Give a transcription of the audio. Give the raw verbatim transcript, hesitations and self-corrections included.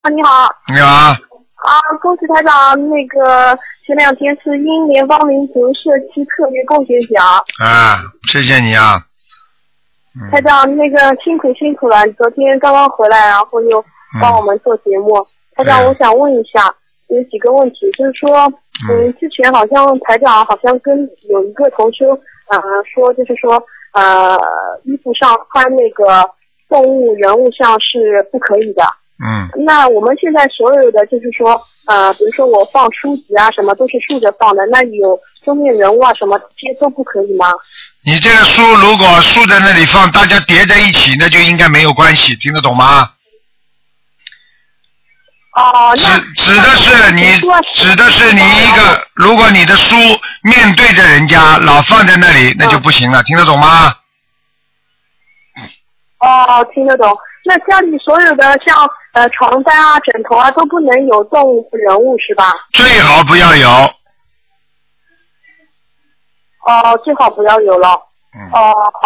啊，你好。 你好。 啊，恭喜台长，那个前两天是英联邦民族社区特别贡献奖。 啊，谢谢你啊。嗯、 台长，那个辛苦辛苦了，你昨天刚刚回来，然后又帮我们做节目。嗯、台长，我想问一下，有几个问题，就是说，嗯，之前好像台长好像跟有一个同修，呃，说就是说，呃，衣服上穿那个动物人物像是不可以的。 嗯。 那我们现在所有的就是说，呃，比如说我放书籍啊什么都是竖着放的，那有封面人物啊什么这些都不可以吗？ 你这个书如果竖在那里放，大家叠在一起，那就应该没有关系，听得懂吗？ 哦， 指指的是你，指的是你一个，如果你的书面对着人家，老放在那里，那就不行了，嗯、听得懂吗？ 哦，听得懂。那家里所有的像呃床单啊、枕头啊都不能有动物人物是吧？ 最好不要有。 哦，最好不要有了。嗯、哦，好。